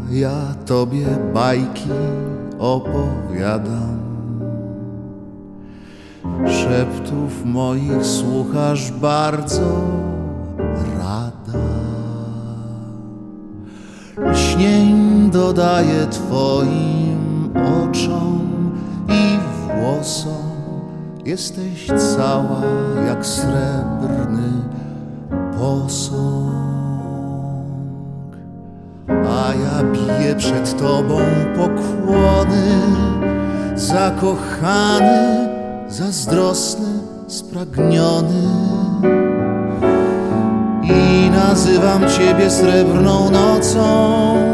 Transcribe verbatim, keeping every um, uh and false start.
ja tobie bajki opowiadam. Szeptów moich słuchasz bardzo rada. Lśnień dodaję twoim oczom i włosom. Jesteś cała jak srebrny posąg. A ja biję przed tobą pokłony, zakochany, zazdrosny, spragniony. I nazywam ciebie srebrną nocą.